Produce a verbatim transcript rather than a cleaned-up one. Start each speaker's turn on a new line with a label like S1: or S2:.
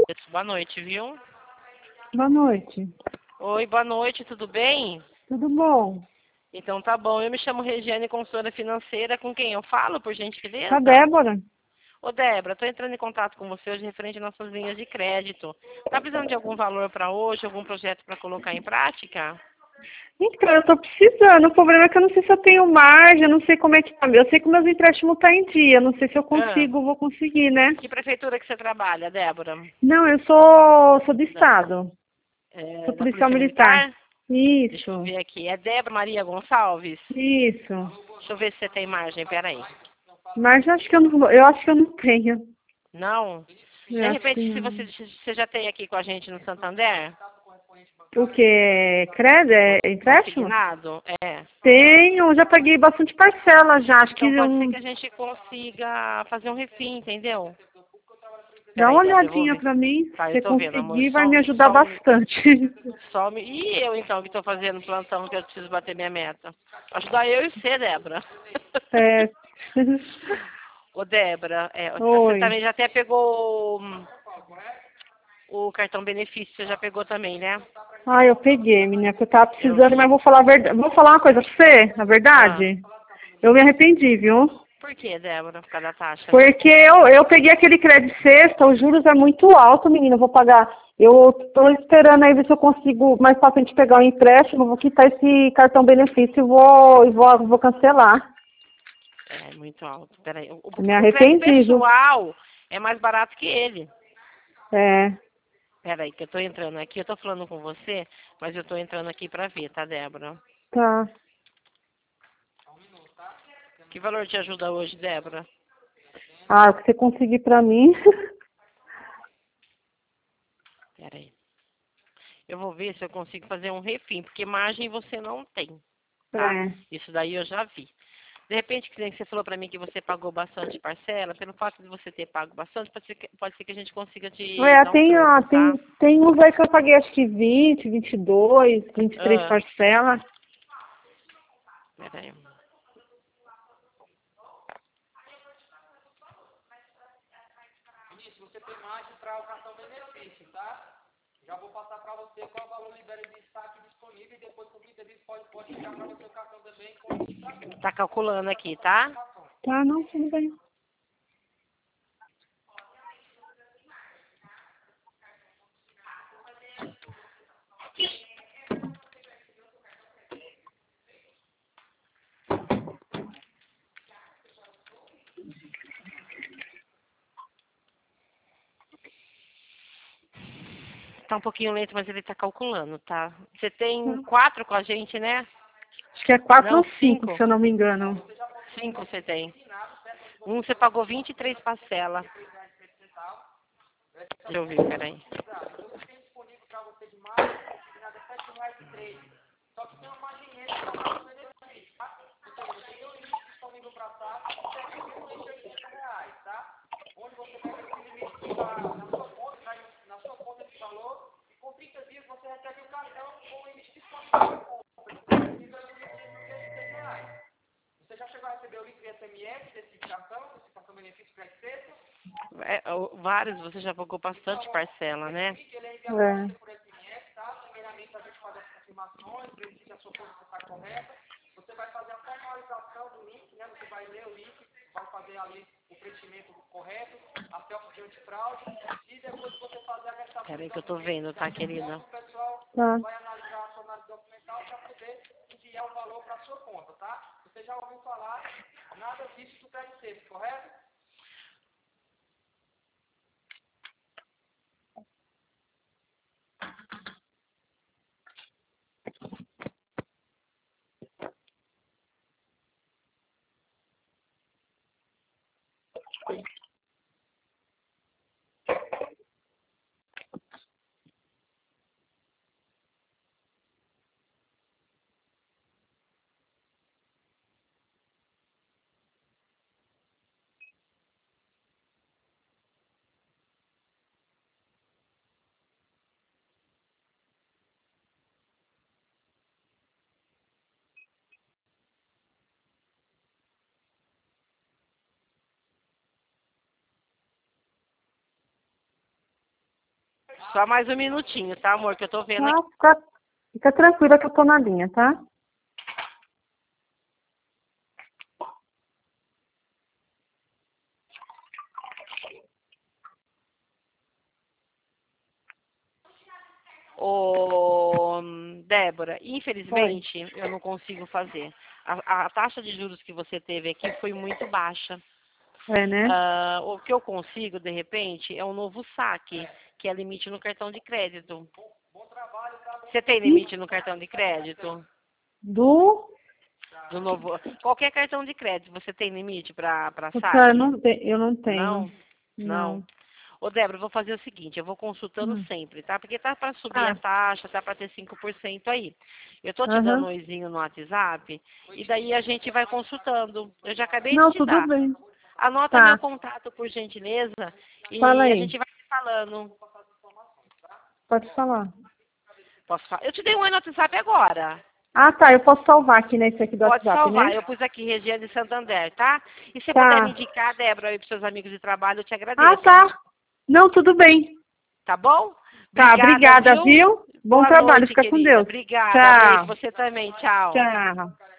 S1: Boa noite, viu?
S2: Boa noite.
S1: Oi, boa noite, tudo bem?
S2: Tudo bom?
S1: Então tá bom, eu me chamo Regiane, consultora financeira, com quem eu falo, por
S2: Com a
S1: gentileza?
S2: Débora?
S1: Ô Débora, estou entrando em contato com você hoje referente às nossas linhas de crédito. Tá precisando de algum valor para hoje, algum projeto para colocar em prática?
S2: Então, eu tô precisando. O problema é que eu não sei se eu tenho margem, eu não sei como é que tá. Eu sei que meus empréstimos tá em dia. Eu não sei se eu
S1: Ah,
S2: consigo, vou conseguir, né?
S1: que prefeitura que você trabalha, Débora?
S2: Não, eu sou, sou do
S1: Da,
S2: Estado. Sou
S1: é, da
S2: policial
S1: Polícia
S2: militar.
S1: Militar? Deixa eu
S2: Isso,
S1: ver aqui. É Débora Maria Gonçalves?
S2: isso.
S1: Deixa eu ver se você tem margem, peraí.
S2: Mas eu acho que eu não vou, eu acho que eu não tenho.
S1: Não?
S2: Eu
S1: De
S2: acho que
S1: repente, se
S2: não.
S1: você, você já tem aqui com a gente no Santander?
S2: O que? Credo? É empréstimo?
S1: Consignado? É.
S2: Tenho, já paguei bastante parcela já. Acho que
S1: Então pode ser
S2: um,
S1: que a gente consiga fazer um refim, entendeu?
S2: dá
S1: Peraí,
S2: uma
S1: Débora, eu vou
S2: olhadinha
S1: ver.
S2: pra mim.
S1: Tá,
S2: Se
S1: eu
S2: você
S1: tô vendo, amor.
S2: conseguir, vai
S1: Só,
S2: me ajudar
S1: só, um-
S2: bastante.
S1: só me... E eu, então, que tô fazendo plantão, que eu preciso bater minha meta? Ajudar eu e você, Débora.
S2: É.
S1: Ô, Débora, é, você
S2: Oi.
S1: também já até pegou hum, o cartão benefício, você já pegou também, né?
S2: Ah, eu peguei, menina, que eu tava
S1: Eu
S2: precisando, mas
S1: vi.
S2: vou falar a verdade. Vou falar uma coisa pra você, a
S1: Ah,
S2: verdade. Eu me arrependi, viu?
S1: por que, Débora? Por causa da taxa, né?
S2: Porque eu, eu peguei aquele crédito sexta, os juros é muito alto, menina. Eu vou pagar. Eu tô esperando aí ver se eu consigo mais pra frente pegar o empréstimo, vou quitar esse cartão benefício e vou, e vou, vou cancelar.
S1: É muito alto. Peraí. O,
S2: Eu me
S1: o, o crédito
S2: arrependi, viu?
S1: pessoal é mais barato que ele.
S2: É,
S1: Peraí, que eu tô entrando aqui, eu tô falando com você, mas eu tô entrando aqui pra ver, tá, Débora?
S2: tá.
S1: Que valor te ajuda hoje, Débora?
S2: Ah, o que você conseguir pra mim.
S1: Peraí. Eu vou ver se eu consigo fazer um refim, porque margem você não tem, tá?
S2: É.
S1: Isso daí eu já vi. De repente, que nem você falou pra mim que você pagou bastante parcela, pelo fato de você ter pago bastante, pode ser que, pode ser que a gente consiga te
S2: É,
S1: dar um
S2: tem, ó,
S1: troco,
S2: tem,
S1: tá?
S2: tem uns aí que eu paguei acho que vinte, vinte e dois, vinte e três
S1: Ah,
S2: parcelas.
S1: peraí. Tá calculando aqui, tá?
S2: Tá, não, tudo bem.
S1: Tá um pouquinho lento, mas ele tá calculando, tá? Você
S2: Tá.
S1: tem quatro com a gente, né?
S2: Acho que é quatro
S1: Não,
S2: ou cinco, se
S1: cinco.
S2: eu não me engano.
S1: Cinco você tem. Um você pagou vinte e três parcelas. Deixa eu ver, peraí. É, o- vários, você já pagou bastante parcela, né?
S2: É.
S1: Peraí que eu tô vendo, tá, querida?
S2: Tá.
S1: Só mais um minutinho, tá, amor? Que eu tô vendo aqui.
S2: Ah, fica, fica tranquila que eu tô na linha, tá?
S1: Ô, Débora, infelizmente, Oi. eu não consigo fazer. A, a taxa de juros que você teve aqui foi muito baixa.
S2: É, né?
S1: Uh, o que eu consigo, de repente, é um novo saque, que é limite no cartão de crédito. Você tem limite no cartão de crédito?
S2: Do?
S1: Do novo. Qualquer cartão de crédito, você tem limite para saque?
S2: Eu não, te, eu não tenho.
S1: Não?
S2: Não.
S1: Não. Ô, Débora, eu vou fazer o seguinte, eu vou consultando
S2: Hum.
S1: sempre, tá? Porque tá para subir
S2: Ah.
S1: a taxa, tá para ter cinco por cento aí. Eu tô te
S2: Uhum.
S1: dando um oizinho no WhatsApp, e daí a gente vai consultando. Eu já acabei
S2: Não,
S1: de te
S2: tudo
S1: dar.
S2: bem.
S1: Anota
S2: Tá.
S1: meu contato, por gentileza, e
S2: Fala aí.
S1: a gente vai se falando.
S2: Pode falar.
S1: Posso falar? Eu te dei um oi no WhatsApp agora.
S2: Ah, tá. Eu posso salvar aqui nesse aqui do
S1: Pode
S2: WhatsApp,
S1: salvar,
S2: né?
S1: eu pus aqui Região de Santander, tá? E se você
S2: Tá.
S1: puder me indicar, Débora, aí pros seus amigos de trabalho, eu te agradeço.
S2: Ah, tá. Não, tudo bem.
S1: Tá bom?
S2: Tá,
S1: Obrigada,
S2: obrigada,
S1: viu?
S2: viu? Bom
S1: Boa
S2: trabalho,
S1: noite,
S2: fica com
S1: querida.
S2: Deus.
S1: Obrigada.
S2: Tchau.
S1: Beijo, você também. Tchau.
S2: Tchau.